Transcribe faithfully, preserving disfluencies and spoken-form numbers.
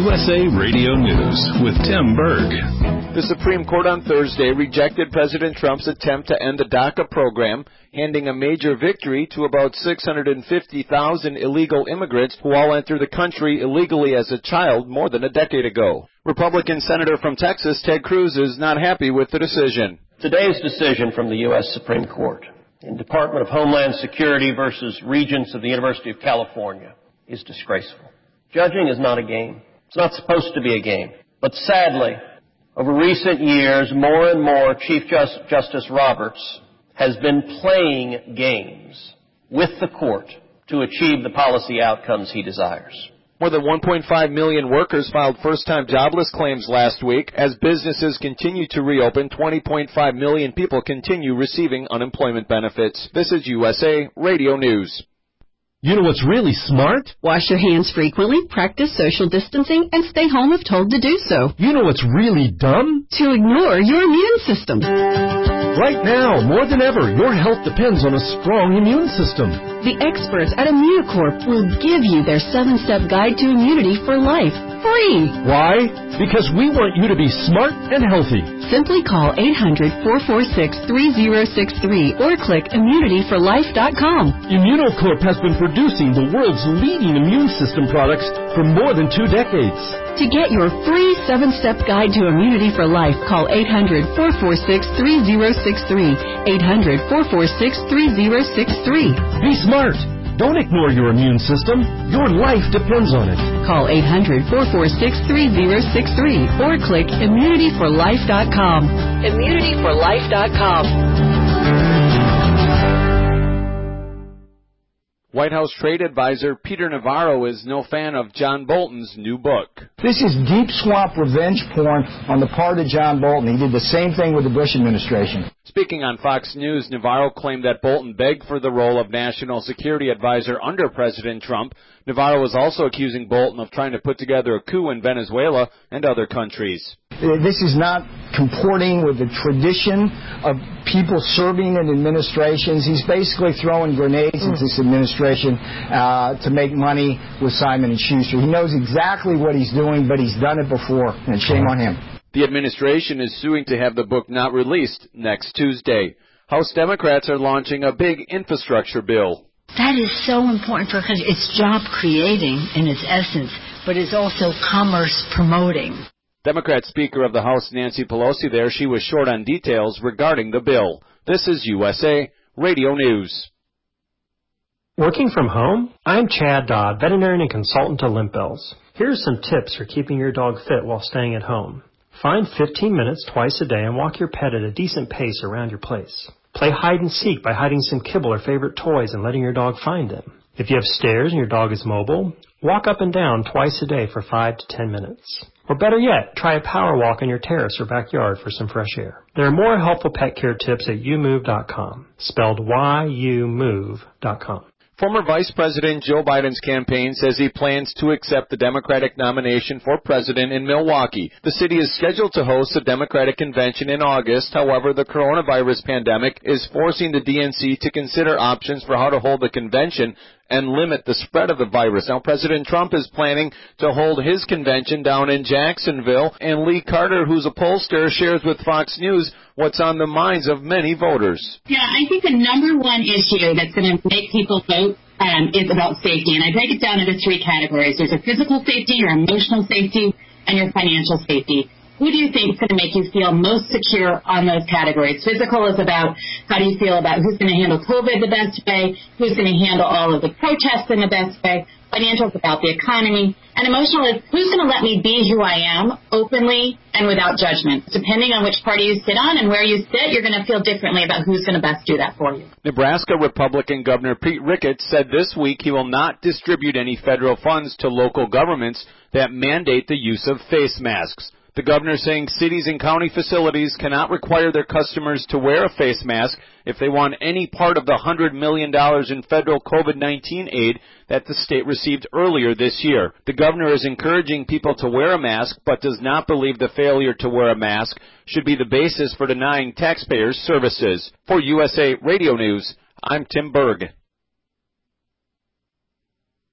U S A Radio News with Tim Berg. The Supreme Court on Thursday rejected President Trump's attempt to end the DACA program, handing a major victory to about six hundred fifty thousand illegal immigrants who all entered the country illegally as a child more than a decade ago. Republican Senator from Texas, Ted Cruz, is not happy with the decision. Today's decision from the U S Supreme Court in Department of Homeland Security versus Regents of the University of California is disgraceful. Judging is not a game. It's not supposed to be a game. But sadly, over recent years, more and more Chief Just- Justice Roberts has been playing games with the court to achieve the policy outcomes he desires. More than one point five million workers filed first-time jobless claims last week. As businesses continue to reopen, twenty point five million people continue receiving unemployment benefits. This is U S A Radio News. You know what's really smart? Wash your hands frequently, practice social distancing, and stay home if told to do so. You know what's really dumb? To ignore your immune system. Right now, more than ever, your health depends on a strong immune system. The experts at Immunocorp will give you their seven-step guide to immunity for life, free. Why? Because we want you to be smart and healthy. Simply call eight hundred, four four six, three zero six three or click immunity for life dot com. Immunocorp has been producing the world's leading immune system products for more than two decades. To get your free seven-step guide to immunity for life, call eight hundred, four four six, three zero six three, eight hundred, four four six, three zero six three. Be smart. Don't ignore your immune system. Your life depends on it. Call eight hundred, four four six, three zero six three or click immunity for life dot com. immunity for life dot com. White House trade advisor Peter Navarro is no fan of John Bolton's new book. This is deep swamp revenge porn on the part of John Bolton. He did the same thing with the Bush administration. Speaking on Fox News, Navarro claimed that Bolton begged for the role of National Security Advisor under President Trump. Navarro was also accusing Bolton of trying to put together a coup in Venezuela and other countries. This is not comporting with the tradition of people serving in administrations. He's basically throwing grenades at this administration uh, to make money with Simon and Schuster. He knows exactly what he's doing, but he's done it before, and shame on him. The administration is suing to have the book not released next Tuesday. House Democrats are launching a big infrastructure bill. That is so important because it's job creating in its essence, but it's also commerce promoting. Democrat Speaker of the House Nancy Pelosi there, she was short on details regarding the bill. This is U S A Radio News. Working from home? I'm Chad Dodd, veterinarian and consultant to Limp Bells. Here are some tips for keeping your dog fit while staying at home. Find fifteen minutes twice a day and walk your pet at a decent pace around your place. Play hide and seek by hiding some kibble or favorite toys and letting your dog find them. If you have stairs and your dog is mobile, walk up and down twice a day for five to ten minutes. Or better yet, try a power walk on your terrace or backyard for some fresh air. There are more helpful pet care tips at you move dot com, spelled Y U move dot com. Former Vice President Joe Biden's campaign says he plans to accept the Democratic nomination for president in Milwaukee. The city is scheduled to host a Democratic convention in August. However, the coronavirus pandemic is forcing the D N C to consider options for how to hold the convention and limit the spread of the virus. Now, President Trump is planning to hold his convention down in Jacksonville, and Lee Carter, who's a pollster, shares with Fox News what's on the minds of many voters. Yeah, I think the number one issue that's going to make people vote um, is about safety, and I break it down into three categories. There's a physical safety, your emotional safety, and your financial safety. Who do you think is going to make you feel most secure on those categories? Physical is about how do you feel about who's going to handle COVID the best way, who's going to handle all of the protests in the best way. Financial is about the economy. And emotional is who's going to let me be who I am openly and without judgment. Depending on which party you sit on and where you sit, you're going to feel differently about who's going to best do that for you. Nebraska Republican Governor Pete Ricketts said this week he will not distribute any federal funds to local governments that mandate the use of face masks. The governor saying cities and county facilities cannot require their customers to wear a face mask if they want any part of the one hundred million dollars in federal COVID nineteen aid that the state received earlier this year. The governor is encouraging people to wear a mask, but does not believe the failure to wear a mask should be the basis for denying taxpayers services. For U S A Radio News, I'm Tim Berg.